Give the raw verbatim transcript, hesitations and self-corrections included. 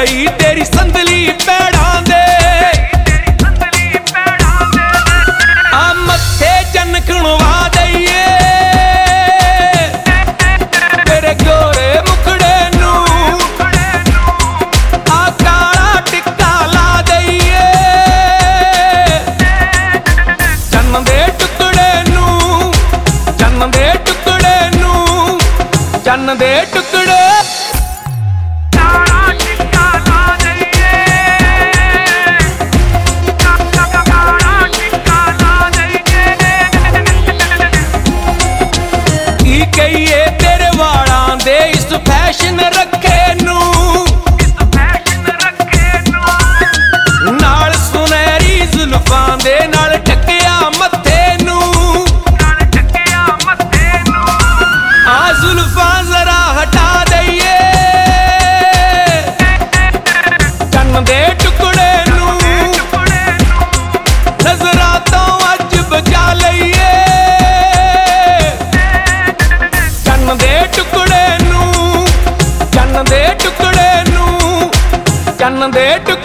ਗਈ ਤੇਰੀ ਸੰਦਲੀ ਪੈੜਾਂ ਦੇ ਆ ਮੱਥੇ ਚੰਨ ਖਣਵਾ ਦਈਏ ਤੇਰੇ ਗੋਰੇ ਮੁਖੜੇ ਨੂੰ ਆ ਕਾਲਾ ਟਿੱਕਾ ਲਾ ਦਈਏ ਚੰਨ ਦੇ ਟੁਕੜੇ ਨੂੰ ਚੰਨ ਦੇ ਟੁਕੜੇ ਨੂੰ ਚੰਨ ਦੇ ਟੁਕੜੇ ਕਹੀਏ ਤੇਰੇ ਵਾਲਾਂ ਦੇ ਇਸ ਫੈਸ਼ਨ ਰੱਖੇ ਨੂੰ ਨਾਲ ਸੁਨਹਿਰੀ ਜ਼ੁਲਫਾਂ ਦੇ ਨਾਲ ਟਕਿਆ ਮੱਥੇ ਨੂੰ ਆ ਜ਼ੁਲਫਾਂ ਜ਼ਰਾ ਹਟਾ ਦਈਏ ਚੰਨ ਦੇ ਟੁਕੜੇ ਨੂੰ ਨਜ਼ਰਾਂ ਤੋਂ ਅੱਜ ਬਚਾ ਲਈਏ ਚੰਨ ਦੇ ਟੁਕੜੇ ਨੂੰ ਚੰਨ ਦੇ ਟੁਕੜੇ ਨੂੰ ਚੰਨ ਦੇ ਟੁਕੜੇ